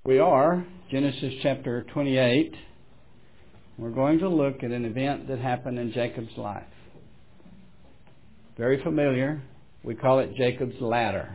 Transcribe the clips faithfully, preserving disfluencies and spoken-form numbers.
We are, Genesis chapter twenty-eight. We're going to look at an event that happened in Jacob's life. Very familiar. We call it Jacob's ladder.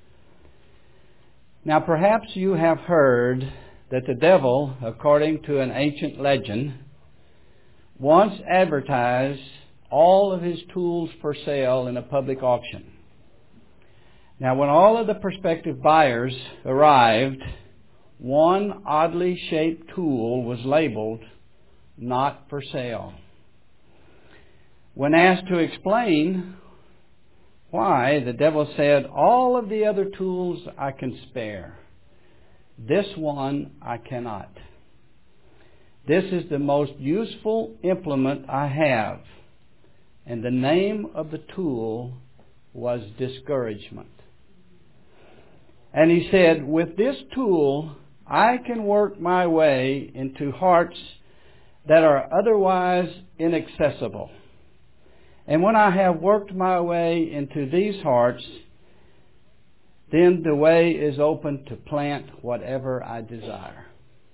Now, perhaps you have heard that the devil, according to an ancient legend, once advertised all of his tools for sale in a public auction. Now, when all of the prospective buyers arrived, one oddly shaped tool was labeled not for sale. When asked to explain why, the devil said, all of the other tools I can spare. This one I cannot. This is the most useful implement I have. And the name of the tool was discouragement. And he said, with this tool, I can work my way into hearts that are otherwise inaccessible. And when I have worked my way into these hearts, then the way is open to plant whatever I desire.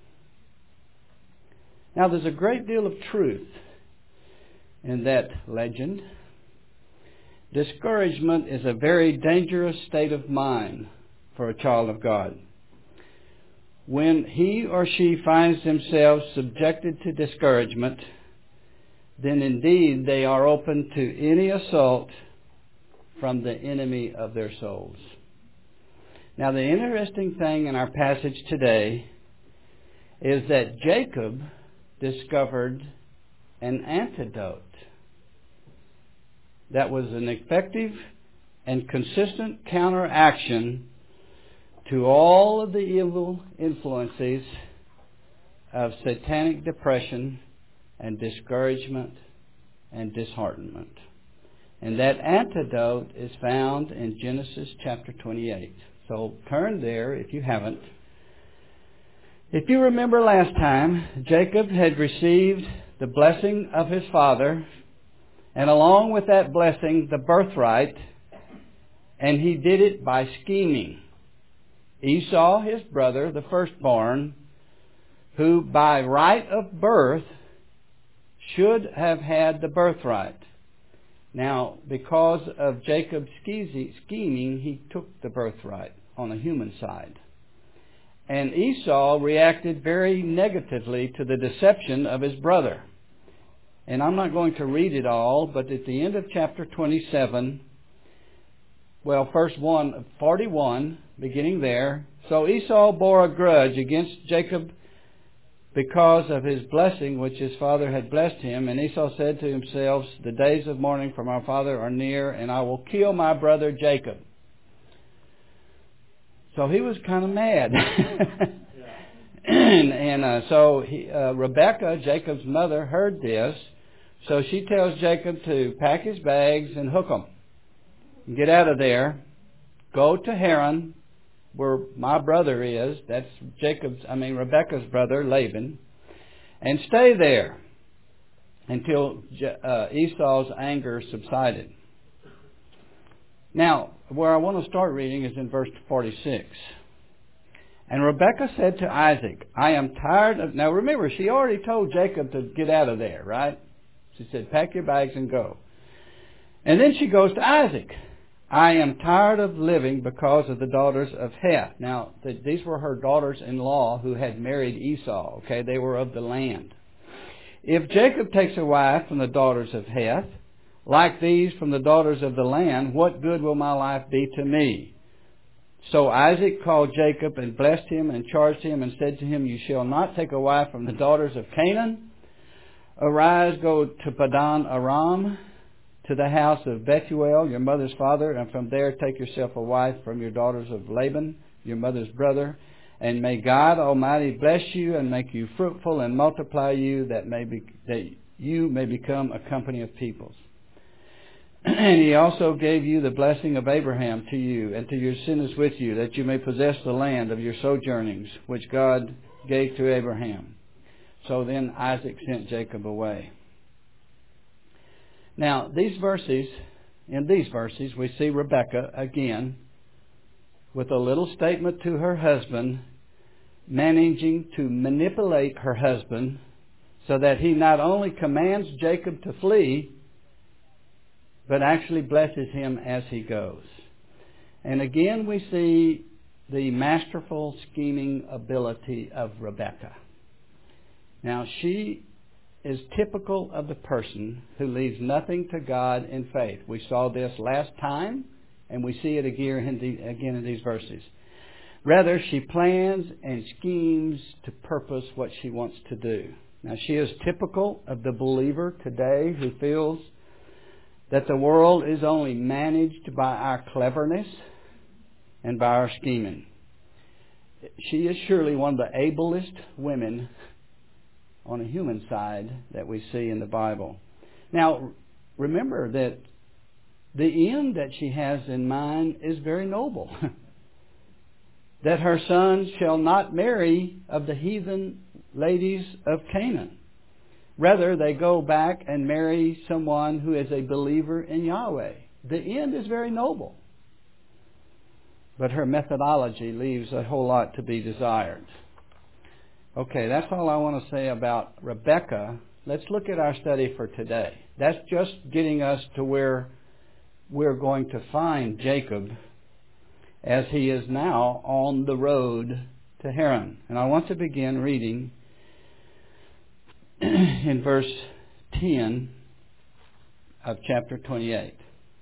Now, there's a great deal of truth in that legend. Discouragement is a very dangerous state of mind for a child of God. When he or she finds themselves subjected to discouragement, then indeed they are open to any assault from the enemy of their souls. Now, the interesting thing in our passage today is that Jacob discovered an antidote that was an effective and consistent counteraction to all of the evil influences of satanic depression and discouragement and disheartenment. And that antidote is found in Genesis chapter twenty-eight. So turn there if you haven't. If you remember last time, Jacob had received the blessing of his father, and along with that blessing, the birthright, and he did it by scheming. Esau, his brother, the firstborn, who by right of birth should have had the birthright. Now, because of Jacob's scheming, he took the birthright on the human side. And Esau reacted very negatively to the deception of his brother. And I'm not going to read it all, but at the end of chapter twenty-seven, well, first one, forty-one, beginning there. So Esau bore a grudge against Jacob because of his blessing which his father had blessed him. And Esau said to himself, the days of mourning for my father are near, and I will kill my brother Jacob. So he was kind of mad. and and uh, so he, uh, Rebekah, Jacob's mother, heard this. So she tells Jacob to pack his bags and hook them. Get out of there. Go to Haran, where my brother is. That's Jacob's, I mean Rebekah's brother, Laban. And stay there until uh, Esau's anger subsided. Now, where I want to start reading is in verse forty-six. And Rebekah said to Isaac, I am tired of... Now remember, she already told Jacob to get out of there, right? She said, pack your bags and go. And then she goes to Isaac. I am tired of living because of the daughters of Heth. Now, th- these were her daughters-in-law who had married Esau. Okay, they were of the land. If Jacob takes a wife from the daughters of Heth, like these from the daughters of the land, what good will my life be to me? So Isaac called Jacob and blessed him and charged him and said to him, you shall not take a wife from the daughters of Canaan. Arise, go to Padan Aram, to the house of Bethuel, your mother's father, and from there take yourself a wife from your daughters of Laban, your mother's brother. And may God Almighty bless you and make you fruitful and multiply you, that may be that you may become a company of peoples. And he also gave you the blessing of Abraham to you and to your descendants with you, that you may possess the land of your sojournings, which God gave to Abraham. So then Isaac sent Jacob away. Now, these verses, in these verses, we see Rebekah again with a little statement to her husband managing to manipulate her husband so that he not only commands Jacob to flee, but actually blesses him as he goes. And again, we see the masterful scheming ability of Rebekah. Now, she is typical of the person who leaves nothing to God in faith. We saw this last time, and we see it again in, the, again in these verses. Rather, she plans and schemes to purpose what she wants to do. Now, she is typical of the believer today who feels that the world is only managed by our cleverness and by our scheming. She is surely one of the ablest women on a human side that we see in the Bible. Now, remember that the end that she has in mind is very noble. That her sons shall not marry of the heathen ladies of Canaan. Rather, they go back and marry someone who is a believer in Yahweh. The end is very noble. But her methodology leaves a whole lot to be desired. Okay, that's all I want to say about Rebekah. Let's look at our study for today. That's just getting us to where we're going to find Jacob as he is now on the road to Haran. And I want to begin reading in verse ten of chapter twenty-eight.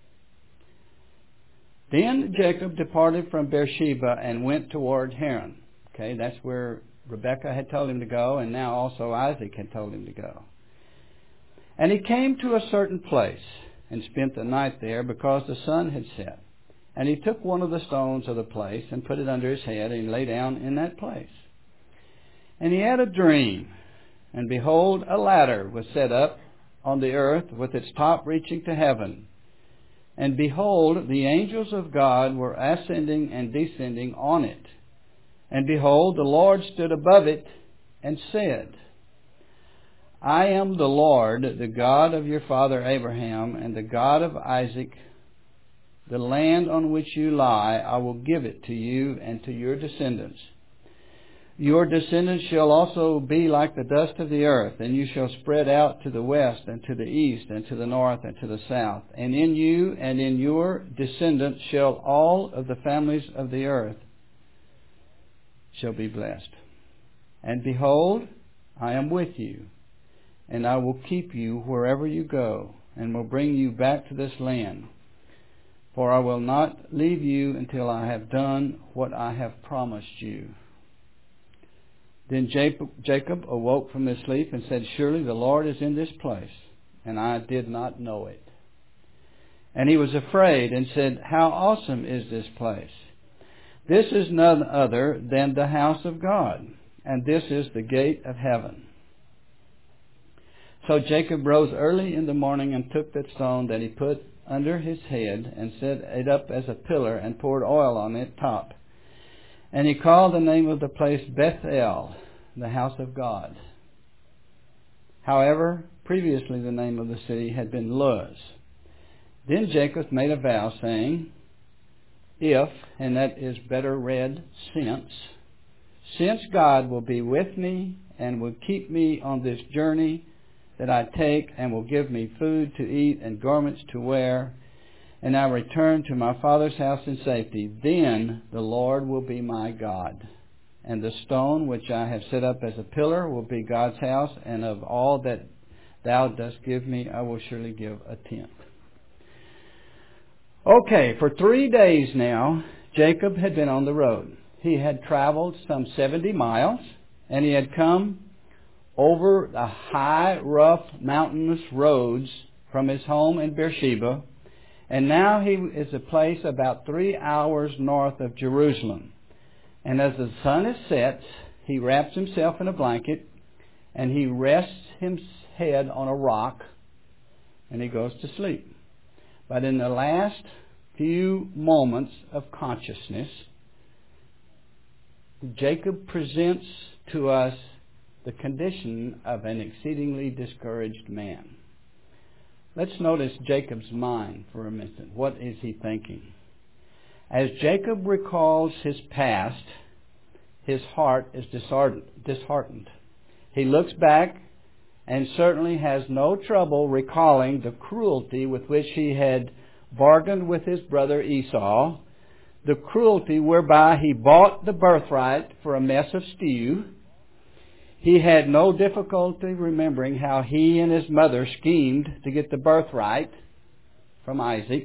Then Jacob departed from Beersheba and went toward Haran. Okay, that's where Rebekah had told him to go, and now also Isaac had told him to go. And he came to a certain place and spent the night there because the sun had set. And he took one of the stones of the place and put it under his head, and he lay down in that place. And he had a dream, and behold, a ladder was set up on the earth with its top reaching to heaven. And behold, the angels of God were ascending and descending on it. And behold, the Lord stood above it and said, I am the Lord, the God of your father Abraham, and the God of Isaac. The land on which you lie, I will give it to you and to your descendants. Your descendants shall also be like the dust of the earth, and you shall spread out to the west and to the east and to the north and to the south. And in you and in your descendants shall all of the families of the earth shall be blessed. And behold, I am with you, and I will keep you wherever you go, and will bring you back to this land. For I will not leave you until I have done what I have promised you. Then Jacob awoke from his sleep and said, Surely the Lord is in this place, and I did not know it. And he was afraid and said, How awesome is this place! This is none other than the house of God, and this is the gate of heaven. So Jacob rose early in the morning and took that stone that he put under his head and set it up as a pillar and poured oil on its top. And he called the name of the place Bethel, the house of God. However, previously the name of the city had been Luz. Then Jacob made a vow, saying, If, and that is better read, since, since God will be with me and will keep me on this journey that I take, and will give me food to eat and garments to wear, and I return to my father's house in safety, then the Lord will be my God. And the stone which I have set up as a pillar will be God's house, and of all that thou dost give me, I will surely give a tenth. Okay, for three days now, Jacob had been on the road. He had traveled some seventy miles, and he had come over the high, rough, mountainous roads from his home in Beersheba, and now he is a place about three hours north of Jerusalem. And as the sun is set, he wraps himself in a blanket, and he rests his head on a rock, and he goes to sleep. But in the last few moments of consciousness, Jacob presents to us the condition of an exceedingly discouraged man. Let's notice Jacob's mind for a minute. What is he thinking? As Jacob recalls his past, his heart is disheartened. He looks back and certainly has no trouble recalling the cruelty with which he had bargained with his brother Esau, the cruelty whereby he bought the birthright for a mess of stew. He had no difficulty remembering how he and his mother schemed to get the birthright from Isaac.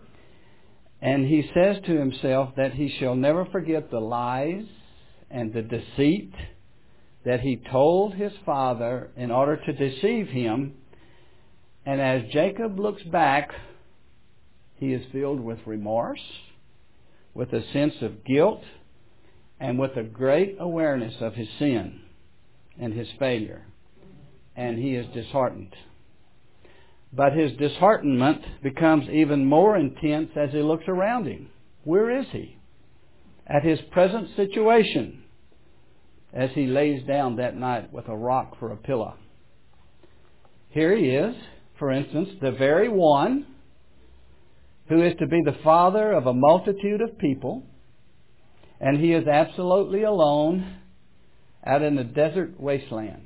And he says to himself that he shall never forget the lies and the deceit that he told his father in order to deceive him. And as Jacob looks back, he is filled with remorse, with a sense of guilt, and with a great awareness of his sin and his failure. And he is disheartened. But his disheartenment becomes even more intense as he looks around him. Where is he? At his present situation, as he lays down that night with a rock for a pillow. Here he is, for instance, the very one who is to be the father of a multitude of people, and he is absolutely alone out in the desert wasteland.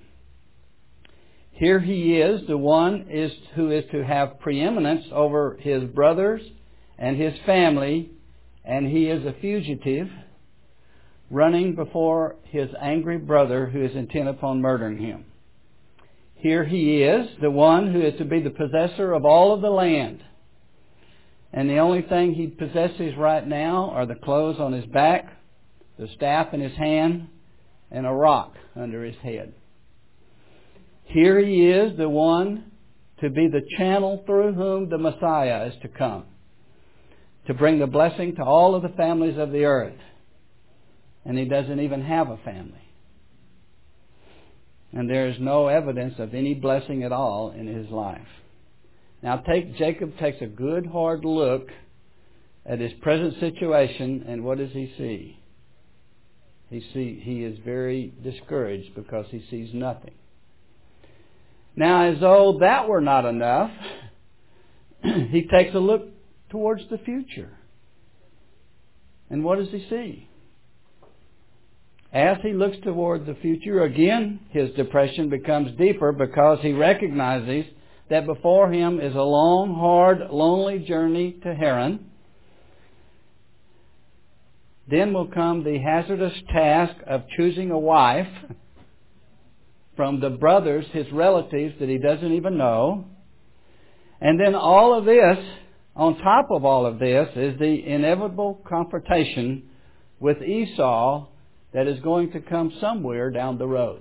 Here he is, the one is who is to have preeminence over his brothers and his family, and he is a fugitive running before his angry brother who is intent upon murdering him. Here he is, the one who is to be the possessor of all of the land. And the only thing he possesses right now are the clothes on his back, the staff in his hand, and a rock under his head. Here he is, the one to be the channel through whom the Messiah is to come, to bring the blessing to all of the families of the earth. And he doesn't even have a family. And there is no evidence of any blessing at all in his life. Now take Jacob takes a good hard look at his present situation, and what does he see? He see he is very discouraged because he sees nothing. Now, as though that were not enough, he takes a look towards the future. And what does he see? As he looks toward the future, again, his depression becomes deeper because he recognizes that before him is a long, hard, lonely journey to Haran. Then will come the hazardous task of choosing a wife from the brothers, his relatives that he doesn't even know. And then all of this, on top of all of this, is the inevitable confrontation with Esau that is going to come somewhere down the road.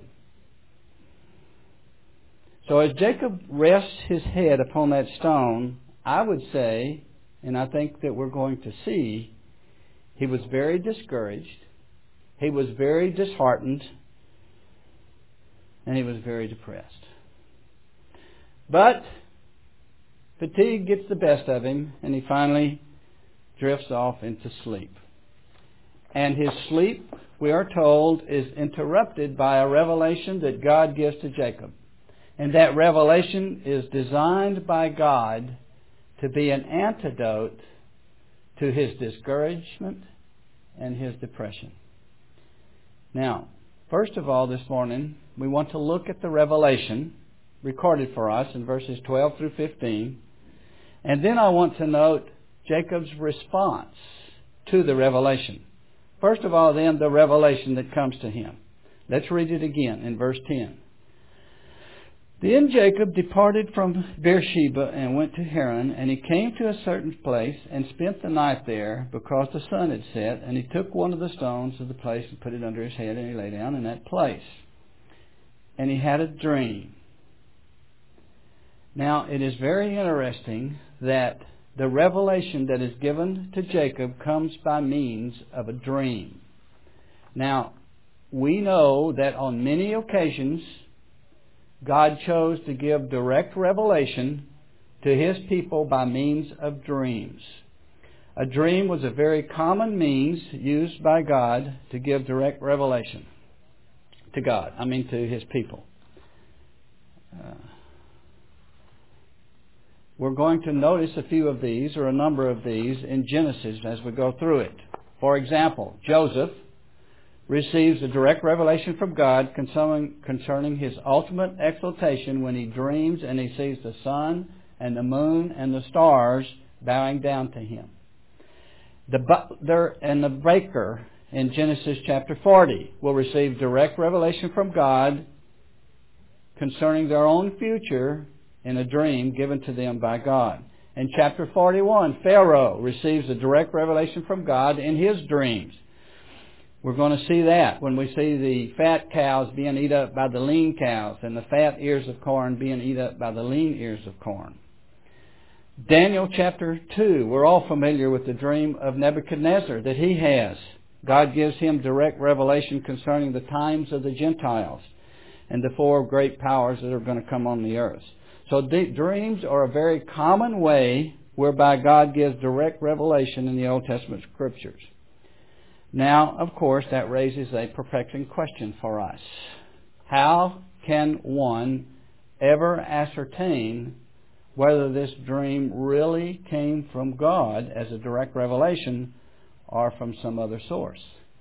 So as Jacob rests his head upon that stone, I would say, and I think that we're going to see, he was very discouraged, he was very disheartened, and he was very depressed. But fatigue gets the best of him, and he finally drifts off into sleep. And his sleep, we are told, is interrupted by a revelation that God gives to Jacob. And that revelation is designed by God to be an antidote to his discouragement and his depression. Now, first of all, this morning, we want to look at the revelation recorded for us in verses twelve through fifteen. And then I want to note Jacob's response to the revelation. First of all, then, the revelation that comes to him. Let's read it again in verse ten. Then Jacob departed from Beersheba and went to Haran, and he came to a certain place and spent the night there because the sun had set. And he took one of the stones of the place and put it under his head, and he lay down in that place. And he had a dream. Now, it is very interesting that the revelation that is given to Jacob comes by means of a dream. Now, we know that on many occasions, God chose to give direct revelation to His people by means of dreams. A dream was a very common means used by God to give direct revelation to God, I mean to His people. Uh, we're going to notice a few of these, or a number of these, in Genesis as we go through it. For example, Joseph receives a direct revelation from God concerning, concerning his ultimate exaltation when he dreams and he sees the sun and the moon and the stars bowing down to him. The butler and the baker in Genesis chapter forty will receive direct revelation from God concerning their own future in a dream given to them by God. In chapter forty-one, Pharaoh receives a direct revelation from God in his dreams. We're going to see that when we see the fat cows being eaten up by the lean cows and the fat ears of corn being eaten up by the lean ears of corn. Daniel chapter two, we're all familiar with the dream of Nebuchadnezzar that he has. God gives him direct revelation concerning the times of the Gentiles and the four great powers that are going to come on the earth. So the dreams are a very common way whereby God gives direct revelation in the Old Testament Scriptures. Now, of course, that raises a perplexing question for us. How can one ever ascertain whether this dream really came from God as a direct revelation or from some other source?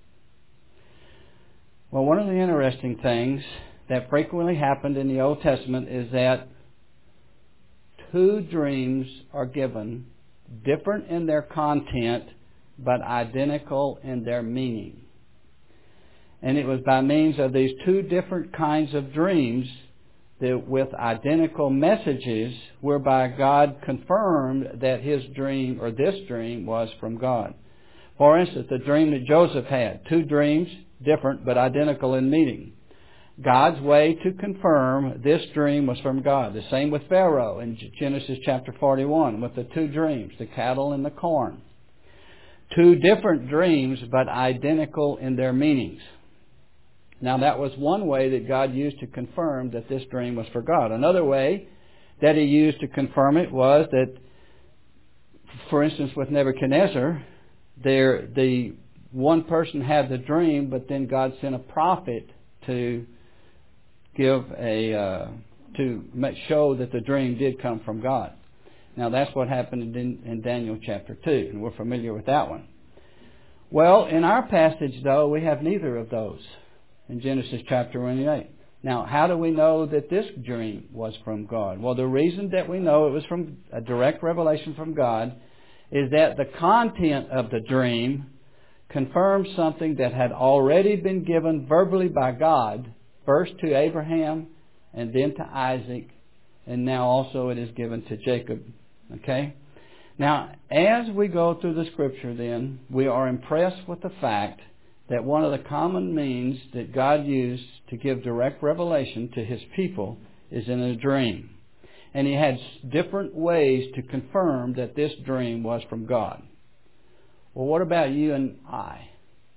Well, one of the interesting things that frequently happened in the Old Testament is that two dreams are given, different in their content, but identical in their meaning. And it was by means of these two different kinds of dreams that with identical messages whereby God confirmed that his dream or this dream was from God. For instance, the dream that Joseph had, two dreams, different but identical in meaning. God's way to confirm this dream was from God. The same with Pharaoh in Genesis chapter forty-one with the two dreams, the cattle and the corn. Two different dreams, but identical in their meanings. Now, that was one way that God used to confirm that this dream was for God. Another way that he used to confirm it was that, for instance, with Nebuchadnezzar, there the one person had the dream, but then God sent a prophet to give a uh, to show that the dream did come from God. Now, that's what happened in, in Daniel chapter two, and we're familiar with that one. Well, in our passage, though, we have neither of those in Genesis chapter twenty-eight. Now, how do we know that this dream was from God? Well, the reason that we know it was from a direct revelation from God is that the content of the dream confirms something that had already been given verbally by God, first to Abraham and then to Isaac, and now also it is given to Jacob. Okay? Now, as we go through the Scripture then, we are impressed with the fact that one of the common means that God used to give direct revelation to his people is in a dream. And he had different ways to confirm that this dream was from God. Well, what about you and I?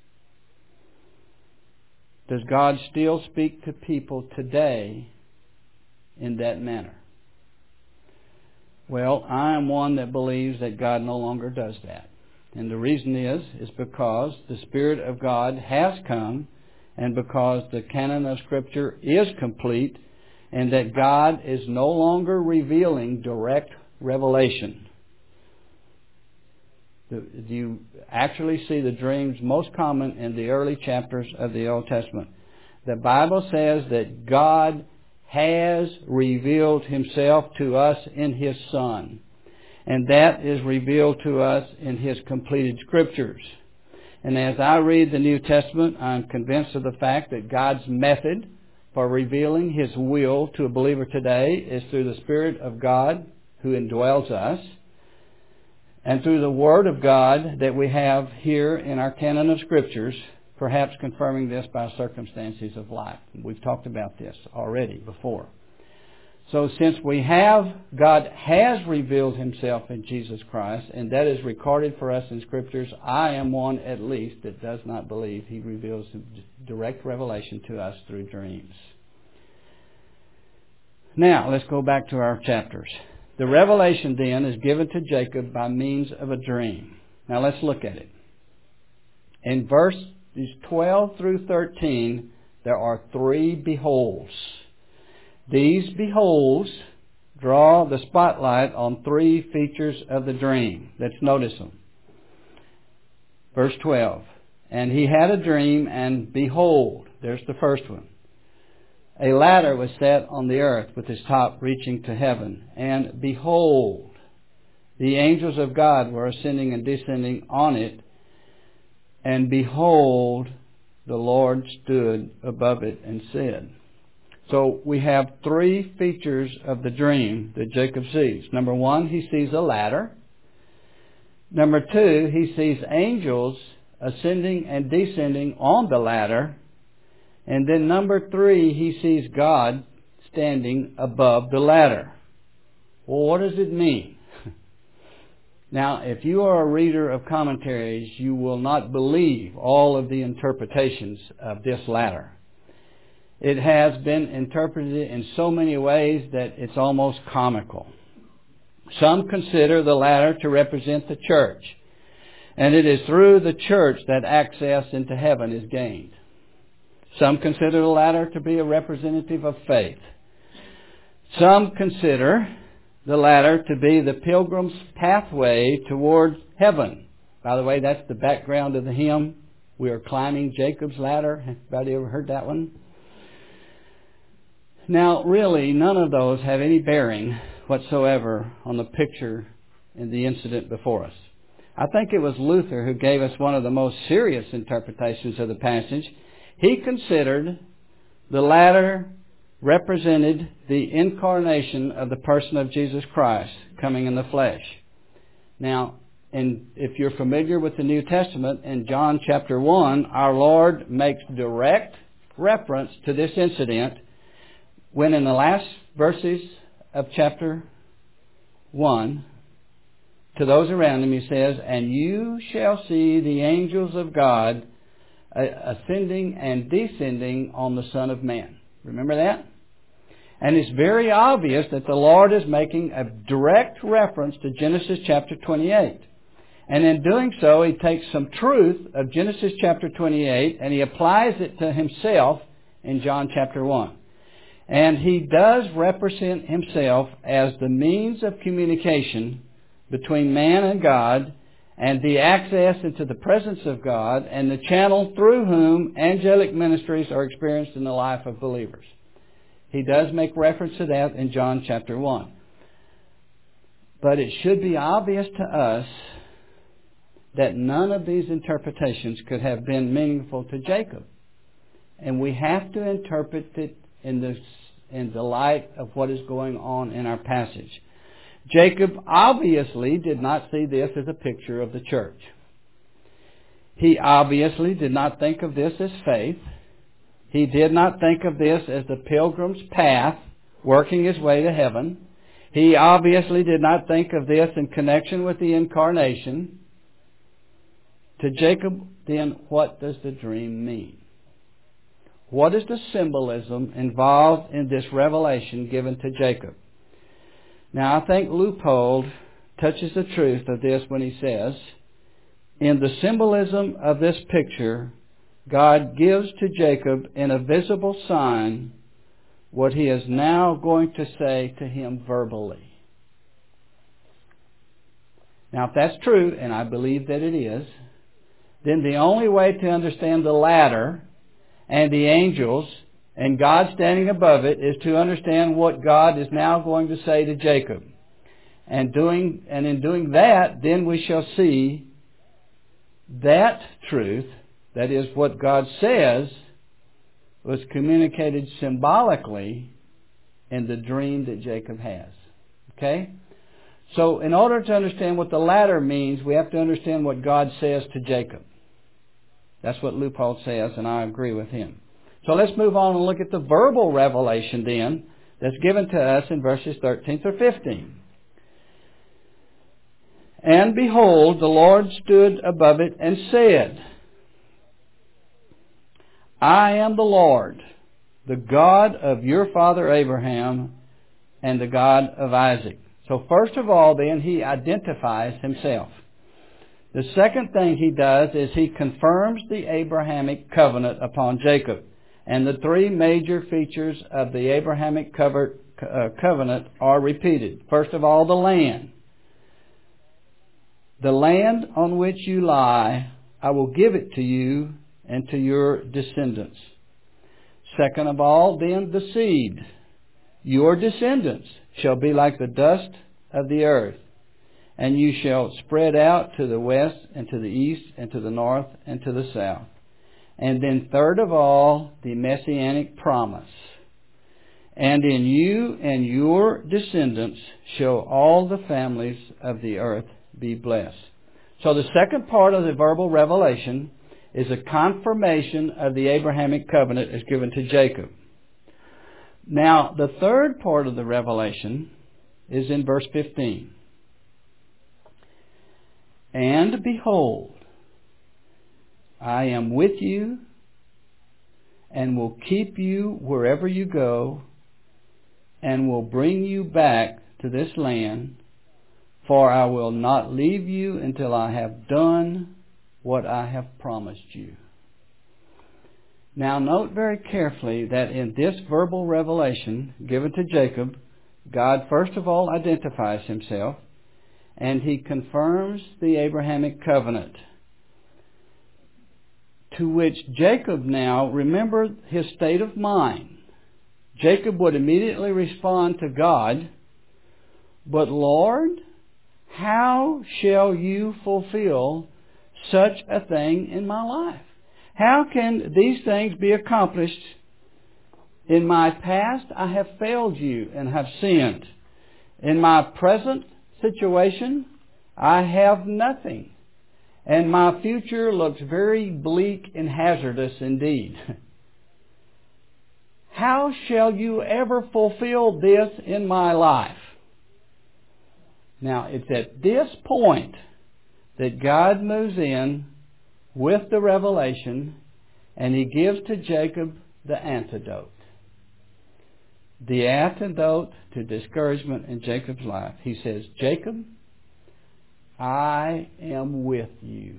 Does God still speak to people today in that manner? Well, I am one that believes that God no longer does that. And the reason is, is because the Spirit of God has come and because the canon of Scripture is complete and that God is no longer revealing direct revelation. You actually see the dreams most common in the early chapters of the Old Testament. The Bible says that God has revealed himself to us in his Son. And that is revealed to us in his completed Scriptures. And as I read the New Testament, I'm convinced of the fact that God's method for revealing his will to a believer today is through the Spirit of God who indwells us, and through the Word of God that we have here in our canon of Scriptures, perhaps confirming this by circumstances of life. We've talked about this already before. So since we have, God has revealed himself in Jesus Christ, and that is recorded for us in Scriptures, I am one at least that does not believe he reveals direct revelation to us through dreams. Now, let's go back to our chapters. The revelation then is given to Jacob by means of a dream. Now let's look at it. In verses twelve through thirteen, there are three beholds. These beholds draw the spotlight on three features of the dream. Let's notice them. Verse twelve. And he had a dream, and behold, there's the first one. A ladder was set on the earth with its top reaching to heaven. And behold, the angels of God were ascending and descending on it. And behold, the Lord stood above it and said. So we have three features of the dream that Jacob sees. Number one, he sees a ladder. Number two, he sees angels ascending and descending on the ladder. And then number three, he sees God standing above the ladder. Well, what does it mean? Now, if you are a reader of commentaries, you will not believe all of the interpretations of this ladder. It has been interpreted in so many ways that it's almost comical. Some consider the ladder to represent the church, and it is through the church that access into heaven is gained. Some consider the ladder to be a representative of faith. Some consider the ladder to be the pilgrim's pathway toward heaven. By the way, that's the background of the hymn. We are climbing Jacob's ladder. Anybody ever heard that one? Now, really, none of those have any bearing whatsoever on the picture in the incident before us. I think it was Luther who gave us one of the most serious interpretations of the passage. He considered the ladder represented the incarnation of the person of Jesus Christ coming in the flesh. Now, and if you're familiar with the New Testament, in John chapter one, our Lord makes direct reference to this incident when in the last verses of chapter one, to those around him, he says, "And you shall see the angels of God ascending and descending on the Son of Man." Remember that? And it's very obvious that the Lord is making a direct reference to Genesis chapter twenty-eight. And in doing so, He takes some truth of Genesis chapter twenty-eight and He applies it to Himself in John chapter one. And He does represent Himself as the means of communication between man and God, and the access into the presence of God, and the channel through whom angelic ministries are experienced in the life of believers. He does make reference to that in John chapter one. But it should be obvious to us that none of these interpretations could have been meaningful to Jacob. And we have to interpret it in the, in the light of what is going on in our passage. Jacob obviously did not see this as a picture of the church. He obviously did not think of this as faith. He did not think of this as the pilgrim's path working his way to heaven. He obviously did not think of this in connection with the incarnation. To Jacob, then, what does the dream mean? What is the symbolism involved in this revelation given to Jacob? Now, I think Leupold touches the truth of this when he says, in the symbolism of this picture, God gives to Jacob in a visible sign what He is now going to say to him verbally. Now, if that's true, and I believe that it is, then the only way to understand the ladder and the angels and God standing above it is to understand what God is now going to say to Jacob. And doing and in doing that, then we shall see that truth, that is what God says, was communicated symbolically in the dream that Jacob has. Okay? So in order to understand what the ladder means, we have to understand what God says to Jacob. That's what Leupold says, and I agree with him. So let's move on and look at the verbal revelation then that's given to us in verses thirteen through fifteen. And behold, the Lord stood above it and said, I am the Lord, the God of your father Abraham and the God of Isaac. So first of all, then, he identifies himself. The second thing he does is he confirms the Abrahamic covenant upon Jacob. And the three major features of the Abrahamic covenant are repeated. First of all, the land. The land on which you lie, I will give it to you and to your descendants. Second of all, then, the seed. Your descendants shall be like the dust of the earth, and you shall spread out to the west and to the east and to the north and to the south. And then third of all, the messianic promise. And in you and your descendants shall all the families of the earth be blessed. So the second part of the verbal revelation is a confirmation of the Abrahamic covenant as given to Jacob. Now, the third part of the revelation is in verse fifteen. And behold, I am with you and will keep you wherever you go and will bring you back to this land, for I will not leave you until I have done what I have promised you. Now note very carefully that in this verbal revelation given to Jacob, God first of all identifies himself, and he confirms the Abrahamic covenant, to which Jacob now, remember his state of mind. Jacob would immediately respond to God, but Lord, how shall you fulfill such a thing in my life? How can these things be accomplished? In my past, I have failed you and have sinned. In my present situation, I have nothing. And my future looks very bleak and hazardous indeed. How shall you ever fulfill this in my life? Now, it's at this point that God moves in with the revelation, and he gives to Jacob the antidote. The antidote to discouragement in Jacob's life. He says, Jacob, I am with you,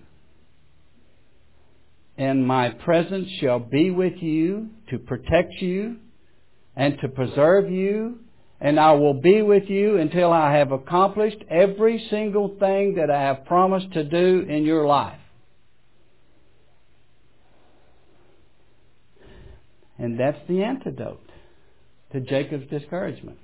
and my presence shall be with you to protect you and to preserve you, and I will be with you until I have accomplished every single thing that I have promised to do in your life. And that's the antidote to Jacob's discouragement.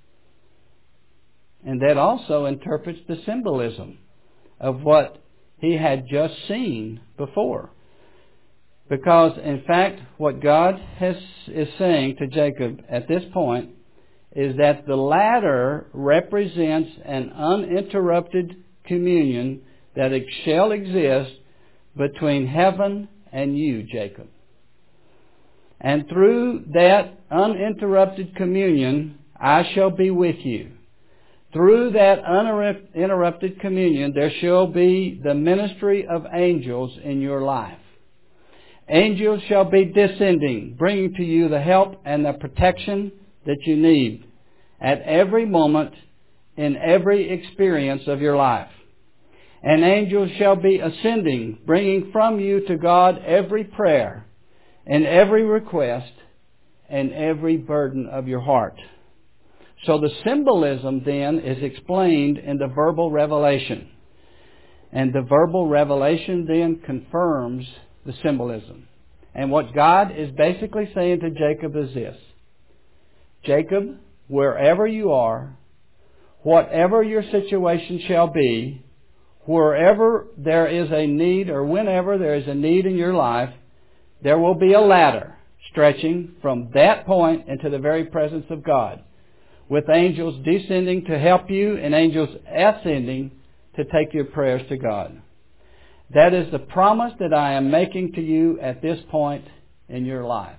And that also interprets the symbolism of what he had just seen before. Because, in fact, what God has, is saying to Jacob at this point is that the ladder represents an uninterrupted communion that shall exist between heaven and you, Jacob. And through that uninterrupted communion, I shall be with you. Through that uninterrupted communion, there shall be the ministry of angels in your life. Angels shall be descending, bringing to you the help and the protection that you need at every moment in every experience of your life. And angels shall be ascending, bringing from you to God every prayer and every request and every burden of your heart. So the symbolism then is explained in the verbal revelation. And the verbal revelation then confirms the symbolism. And what God is basically saying to Jacob is this: Jacob, wherever you are, whatever your situation shall be, wherever there is a need or whenever there is a need in your life, there will be a ladder stretching from that point into the very presence of God, with angels descending to help you and angels ascending to take your prayers to God. That is the promise that I am making to you at this point in your life.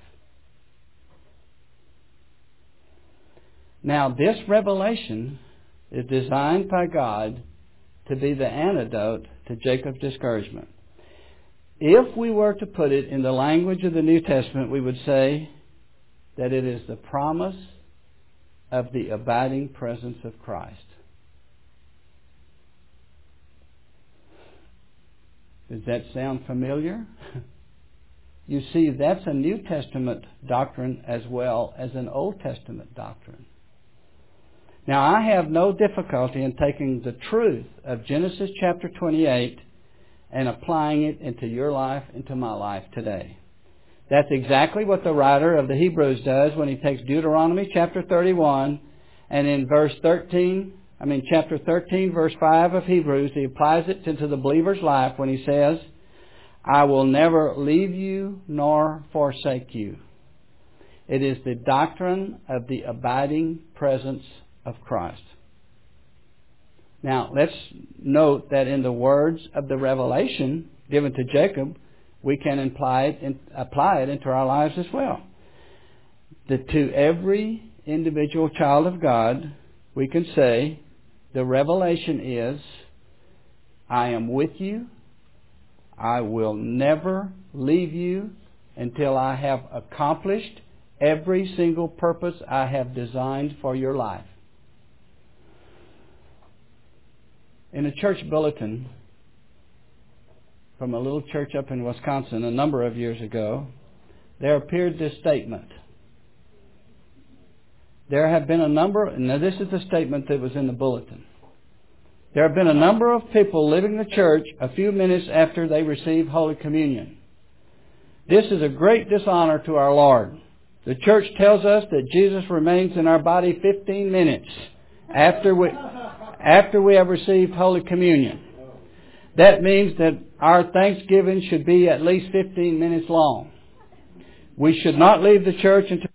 Now, this revelation is designed by God to be the antidote to Jacob's discouragement. If we were to put it in the language of the New Testament, we would say that it is the promise of the abiding presence of Christ. Does that sound familiar? You see, that's a New Testament doctrine as well as an Old Testament doctrine. Now, I have no difficulty in taking the truth of Genesis chapter twenty-eight and applying it into your life, into my life today. That's exactly what the writer of the Hebrews does when he takes Deuteronomy chapter thirty-one and in verse thirteen, I mean chapter thirteen, verse five of Hebrews, he applies it into the believer's life when he says, I will never leave you nor forsake you. It is the doctrine of the abiding presence of Christ. Now, let's note that in the words of the revelation given to Jacob, we can apply it, apply it into our lives as well. That to every individual child of God, we can say, the revelation is, I am with you. I will never leave you until I have accomplished every single purpose I have designed for your life. In a church bulletin from a little church up in Wisconsin a number of years ago, there appeared this statement. There have been a number, now this is the statement that was in the bulletin. There have been a number of people leaving the church a few minutes after they received Holy Communion. This is a great dishonor to our Lord. The church tells us that Jesus remains in our body fifteen minutes after we, after we have received Holy Communion. That means that our Thanksgiving should be at least fifteen minutes long. We should not leave the church until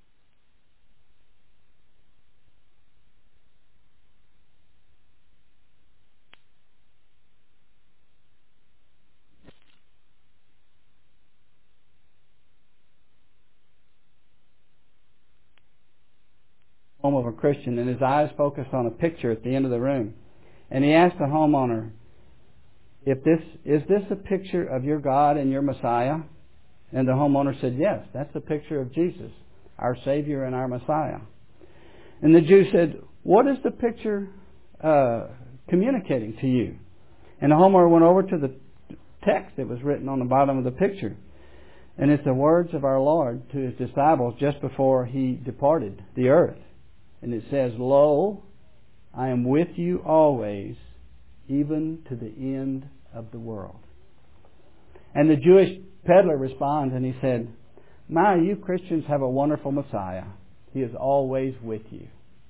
home of a Christian, and his eyes focused on a picture at the end of the room. And he asked the homeowner, "If this is this a picture of your God and your Messiah?" And the homeowner said, "Yes, that's a picture of Jesus, our Savior and our Messiah." And the Jew said, "What is the picture uh, communicating to you?" And the homeowner went over to the text that was written on the bottom of the picture. And it's the words of our Lord to His disciples just before He departed the earth. And it says, "Lo, I am with you always, even to the end of the world." And the Jewish peddler responds and he said, "My, you Christians have a wonderful Messiah. He is always with you."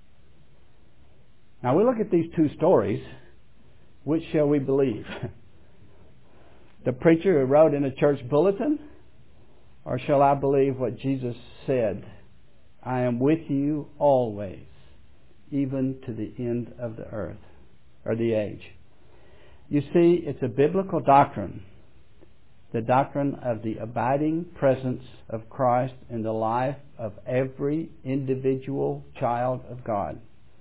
Now we look at these two stories. Which shall we believe? The preacher who wrote in a church bulletin? Or shall I believe what Jesus said? I am with you always, even to the end of the earth, or the age. You see, it's a biblical doctrine, the doctrine of the abiding presence of Christ in the life of every individual child of God.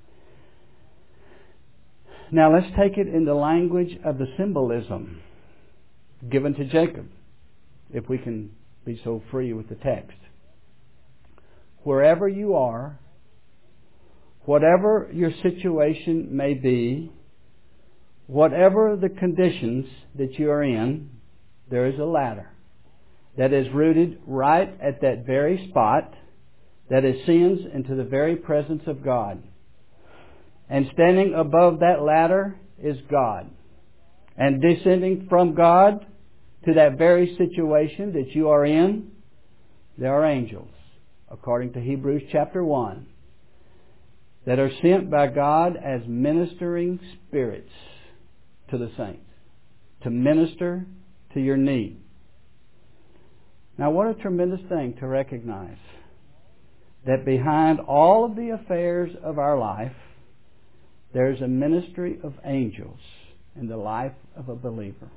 Now let's take it in the language of the symbolism given to Jacob, if we can be so free with the text. Wherever you are, whatever your situation may be, whatever the conditions that you are in, there is a ladder that is rooted right at that very spot that ascends into the very presence of God. And standing above that ladder is God. And descending from God to that very situation that you are in, there are angels, according to Hebrews chapter one, that are sent by God as ministering spirits to the saints, to minister to your need. Now what a tremendous thing to recognize that behind all of the affairs of our life, there's a ministry of angels in the life of a believer.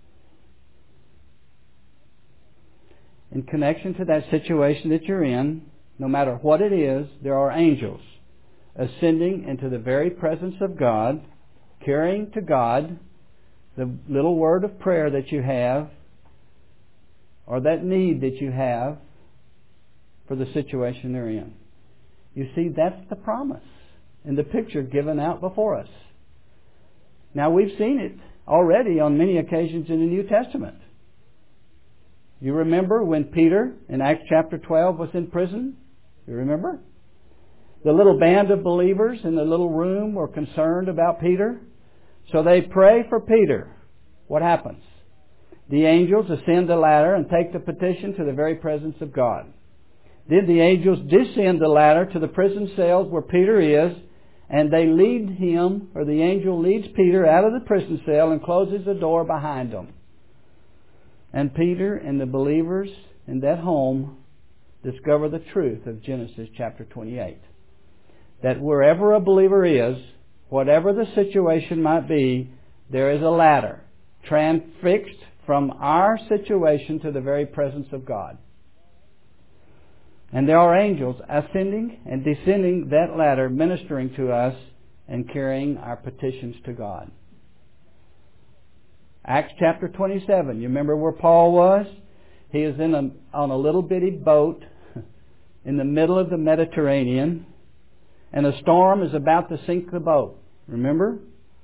In connection to that situation that you're in, no matter what it is, there are angels ascending into the very presence of God, carrying to God the little word of prayer that you have, or that need that you have for the situation they're in. You see, that's the promise in the picture given out before us. Now, we've seen it already on many occasions in the New Testament. You remember when Peter, in Acts chapter twelve, was in prison? You remember? The little band of believers in the little room were concerned about Peter. So they pray for Peter. What happens? the angels ascend the ladder and take the petition to the very presence of God. Then the angels descend the ladder to the prison cells where Peter is, and they lead him, or the angel leads Peter out of the prison cell and closes the door behind him. And Peter and the believers in that home discover the truth of Genesis chapter twenty-eight. That wherever a believer is, whatever the situation might be, there is a ladder transfixed from our situation to the very presence of God. And there are angels ascending and descending that ladder, ministering to us and carrying our petitions to God. Acts chapter twenty-seven. You remember where Paul was? He is in a, on a little bitty boat in the middle of the Mediterranean, and a storm is about to sink the boat. Remember?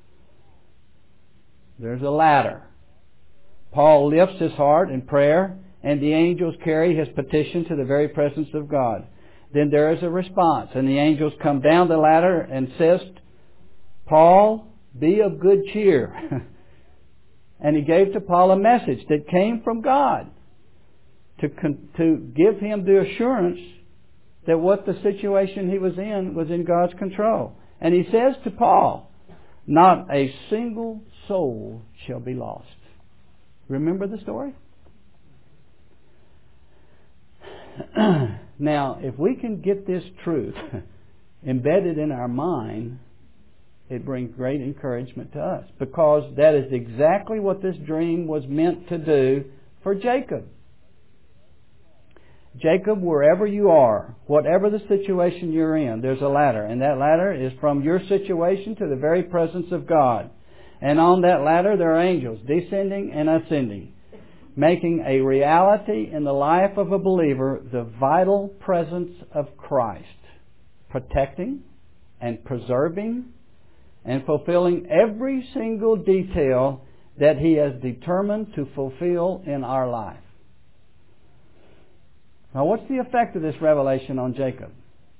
There's a ladder. Paul lifts his heart in prayer, and the angels carry his petition to the very presence of God. Then there is a response, and the angels come down the ladder and says, Paul, be of good cheer. And he gave to Paul a message that came from God to, con- to give him the assurance that what the situation he was in was in God's control. And he says to Paul, not a single soul shall be lost. Remember the story? Now, if we can get this truth embedded in our mind, it brings great encouragement to us, because that is exactly what this dream was meant to do for Jacob. Jacob, wherever you are, whatever the situation you're in, there's a ladder, and that ladder is from your situation to the very presence of God. And on that ladder there are angels descending and ascending, making a reality in the life of a believer the vital presence of Christ, protecting and preserving and fulfilling every single detail that He has determined to fulfill in our life. Now, what's the effect of this revelation on Jacob?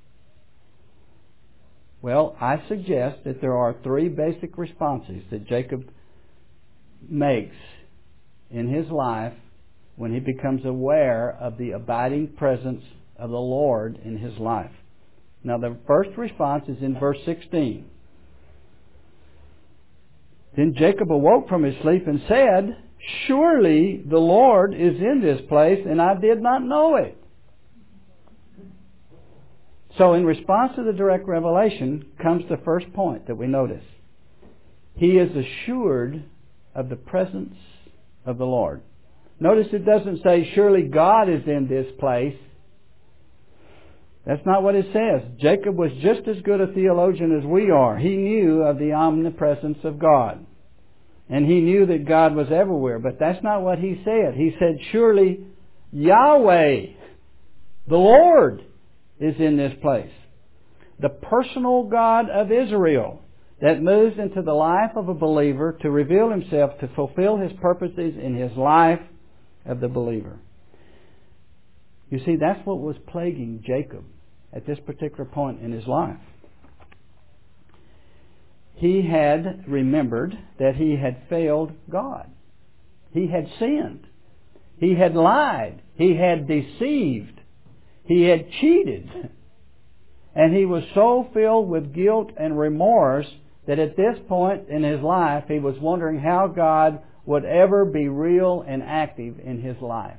Well, I suggest that there are three basic responses that Jacob makes in his life when he becomes aware of the abiding presence of the Lord in his life. Now, the first response is in verse sixteen. Then Jacob awoke from his sleep and said, surely the Lord is in this place, and I did not know it. So in response to the direct revelation comes the first point that we notice. He is assured of the presence of the Lord. Notice it doesn't say, surely God is in this place. That's not what it says. Jacob was just as good a theologian as we are. He knew of the omnipresence of God. And he knew that God was everywhere. But that's not what he said. He said, surely Yahweh, the Lord, is in this place. The personal God of Israel that moves into the life of a believer to reveal Himself, to fulfill His purposes in his life of the believer. You see, that's what was plaguing Jacob at this particular point in his life. He had remembered that he had failed God. He had sinned. He had lied. He had deceived. He had cheated. And he was so filled with guilt and remorse that at this point in his life he was wondering how God would ever be real and active in his life.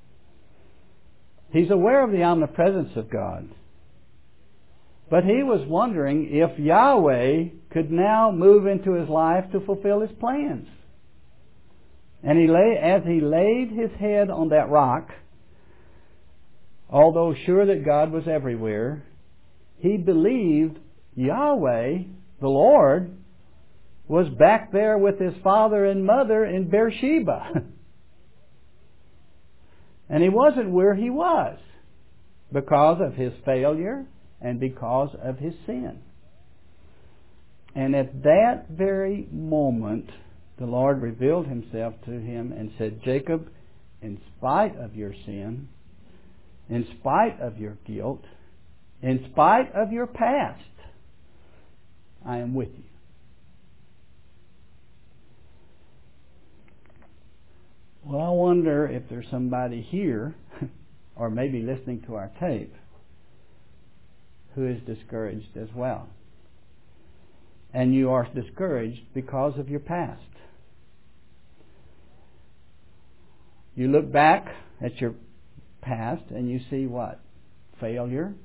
He's aware of the omnipresence of God. But he was wondering if Yahweh could now move into his life to fulfill His plans. And he lay, as he laid his head on that rock, although sure that God was everywhere, he believed Yahweh, the Lord, was back there with his father and mother in Beersheba. And he wasn't where he was because of his failure and because of his sin. And at that very moment, the Lord revealed Himself to him and said, Jacob, in spite of your sin, in spite of your guilt, in spite of your past, I am with you. Well, I wonder if there's somebody here, or maybe listening to our tape, who is discouraged as well. And you are discouraged because of your past. You look back at your past and you see what? Failure.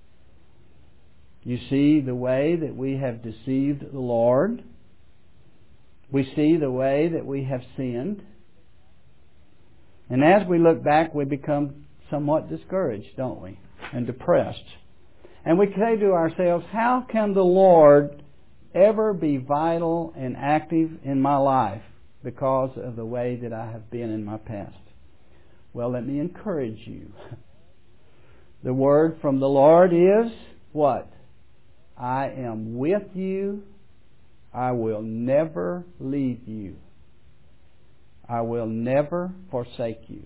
You see the way that we have deceived the Lord. We see the way that we have sinned. And as we look back, we become somewhat discouraged, don't we? And depressed. And we say to ourselves, how can the Lord ever be vital and active in my life because of the way that I have been in my past? Well, let me encourage you. The word from the Lord is what? I am with you. I will never leave you. I will never forsake you.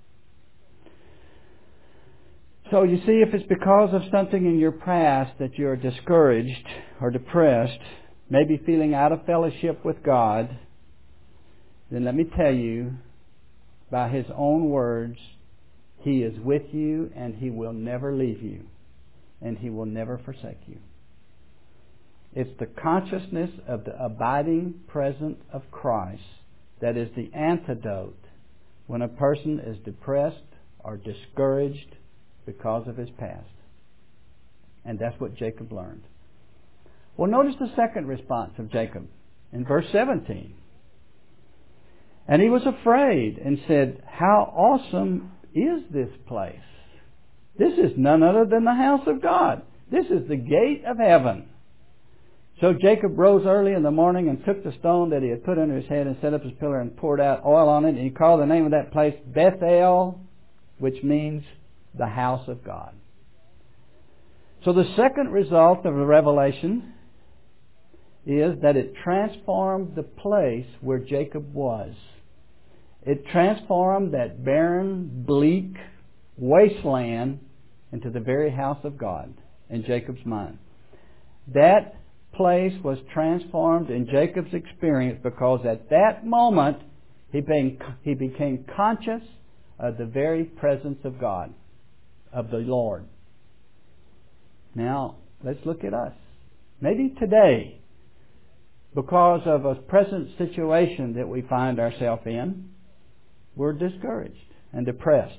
So you see, if it's because of something in your past that you're discouraged or depressed, maybe feeling out of fellowship with God, then let me tell you, by His own words, He is with you and He will never leave you and He will never forsake you. It's the consciousness of the abiding presence of Christ that is the antidote when a person is depressed or discouraged because of his past. And that's what Jacob learned. Well, notice the second response of Jacob in verse seventeen. And he was afraid and said, how awesome is this place? This is none other than the house of God. This is the gate of heaven. So Jacob rose early in the morning and took the stone that he had put under his head and set up his pillar and poured out oil on it. And he called the name of that place Bethel, which means the house of God. So the second result of the revelation is that it transformed the place where Jacob was. It transformed that barren, bleak wasteland into the very house of God in Jacob's mind. That place was transformed in Jacob's experience because at that moment he became, he became conscious of the very presence of God, of the Lord. Now, let's look at us. Maybe today, because of a present situation that we find ourselves in, we're discouraged and depressed.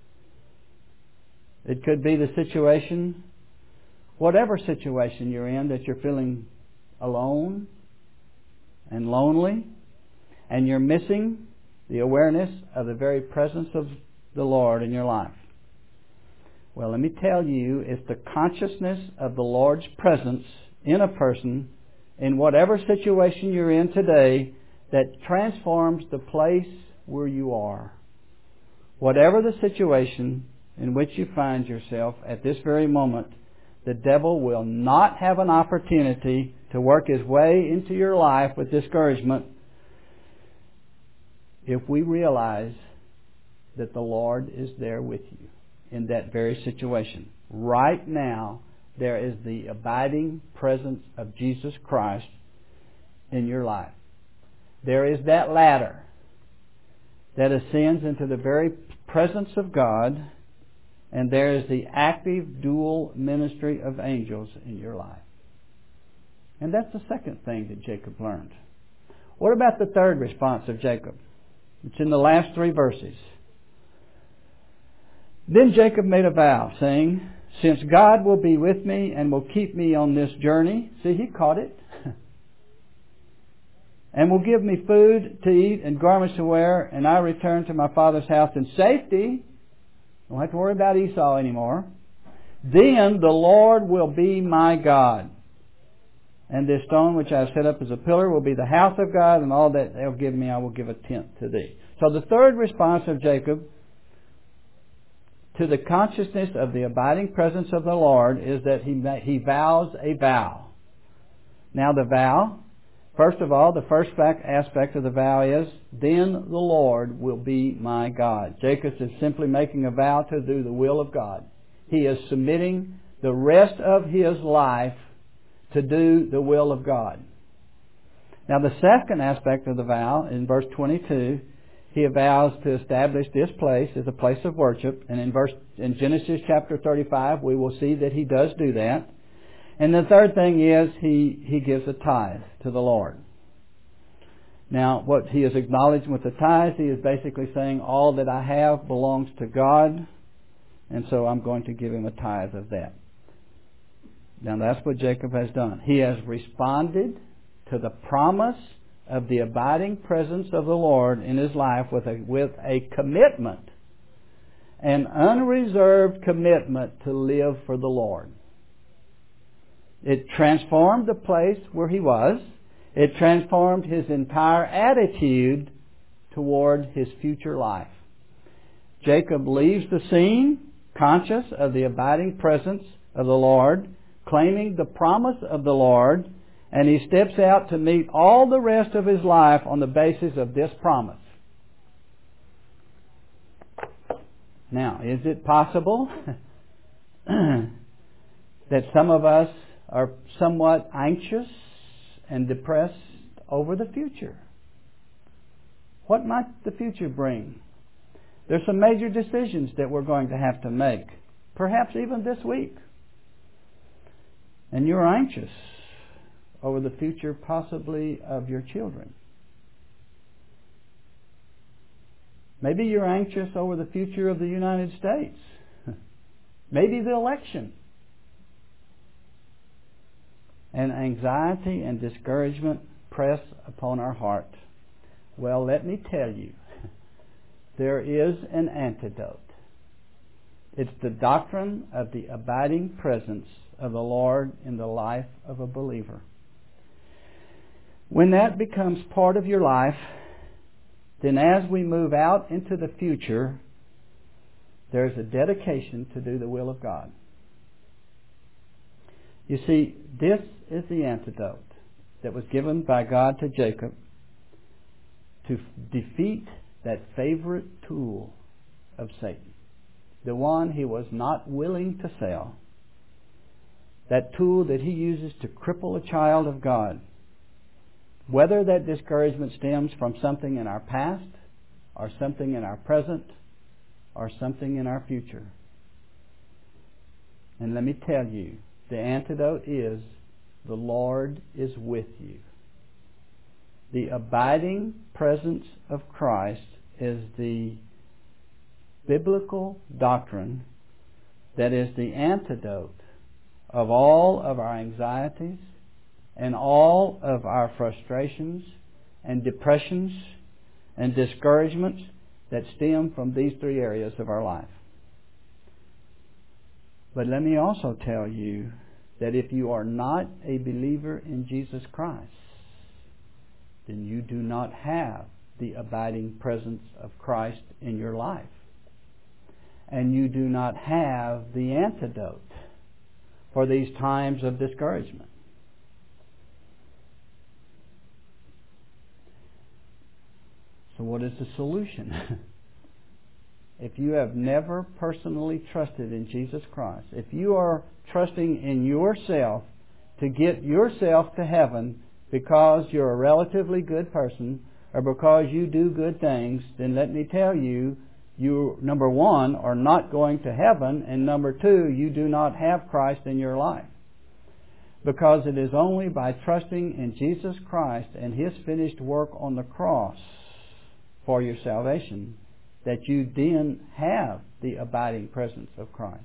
It could be the situation, whatever situation you're in, that you're feeling alone and lonely, and you're missing the awareness of the very presence of the Lord in your life. Well, let me tell you, it's the consciousness of the Lord's presence in a person, in whatever situation you're in today, that transforms the place where you are. Whatever the situation in which you find yourself at this very moment, the devil will not have an opportunity to work his way into your life with discouragement if we realize that the Lord is there with you in that very situation. Right now, there is the abiding presence of Jesus Christ in your life. There is that ladder that ascends into the very presence of God, and there is the active dual ministry of angels in your life. And that's the second thing that Jacob learned. What about the third response of Jacob? It's in the last three verses. Then Jacob made a vow, saying, since God will be with me and will keep me on this journey, see, he caught it, and will give me food to eat and garments to wear, and I return to my father's house in safety. Don't have to worry about Esau anymore. Then the Lord will be my God. And this stone which I have set up as a pillar will be the house of God, and all that they'll give me I will give a tenth to thee. So the third response of Jacob to the consciousness of the abiding presence of the Lord is that he, he vows a vow. Now the vow, first of all, the first aspect of the vow is, then the Lord will be my God. Jacob is simply making a vow to do the will of God. He is submitting the rest of his life to do the will of God. Now the second aspect of the vow, in verse twenty-two, he vows to establish this place as a place of worship. And in verse in Genesis chapter thirty-five, we will see that he does do that. And the third thing is he, he gives a tithe to the Lord. Now, what he is acknowledging with the tithe, he is basically saying, all that I have belongs to God, and so I'm going to give him a tithe of that. Now, that's what Jacob has done. He has responded to the promise of the abiding presence of the Lord in his life with a, with a commitment, an unreserved commitment to live for the Lord. It transformed the place where he was. It transformed his entire attitude toward his future life. Jacob leaves the scene, conscious of the abiding presence of the Lord, claiming the promise of the Lord, and he steps out to meet all the rest of his life on the basis of this promise. Now, is it possible that some of us are somewhat anxious and depressed over the future? What might the future bring? There's some major decisions that we're going to have to make, perhaps even this week. And you're anxious over the future possibly of your children. Maybe you're anxious over the future of the United States. Maybe the election. And anxiety and discouragement press upon our heart. Well, let me tell you, there is an antidote. It's the doctrine of the abiding presence of the Lord in the life of a believer. When that becomes part of your life, then as we move out into the future, there's a dedication to do the will of God. You see, this is the antidote that was given by God to Jacob to defeat that favorite tool of Satan, the one he was not willing to sell, that tool that he uses to cripple a child of God. Whether that discouragement stems from something in our past, or something in our present, or something in our future. And let me tell you, the antidote is the Lord is with you. The abiding presence of Christ is the biblical doctrine that is the antidote of all of our anxieties and all of our frustrations and depressions and discouragements that stem from these three areas of our life. But let me also tell you that if you are not a believer in Jesus Christ, then you do not have the abiding presence of Christ in your life. And you do not have the antidote for these times of discouragement. So what is the solution? If you have never personally trusted in Jesus Christ, if you are trusting in yourself to get yourself to heaven because you're a relatively good person or because you do good things, then let me tell you, you, number one, are not going to heaven, and number two, you do not have Christ in your life. Because it is only by trusting in Jesus Christ and His finished work on the cross for your salvation that you then have the abiding presence of Christ.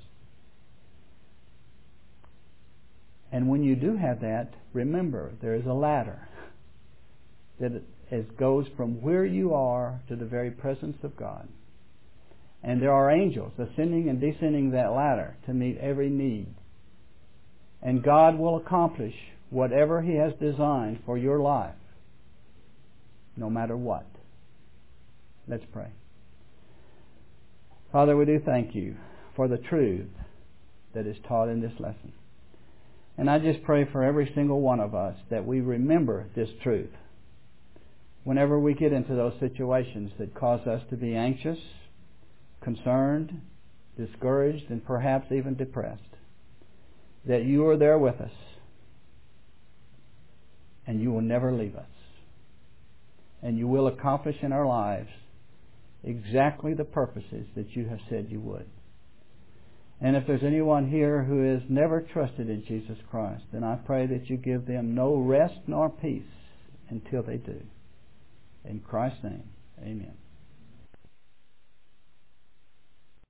And when you do have that, remember, there is a ladder that it goes from where you are to the very presence of God. And there are angels ascending and descending that ladder to meet every need. And God will accomplish whatever He has designed for your life, no matter what. Let's pray. Father, we do thank You for the truth that is taught in this lesson. And I just pray for every single one of us that we remember this truth whenever we get into those situations that cause us to be anxious, concerned, discouraged, and perhaps even depressed. That You are there with us and You will never leave us. And You will accomplish in our lives exactly the purposes that you have said you would. And if there's anyone here who has never trusted in Jesus Christ, then I pray that you give them no rest nor peace until they do. In Christ's name, amen.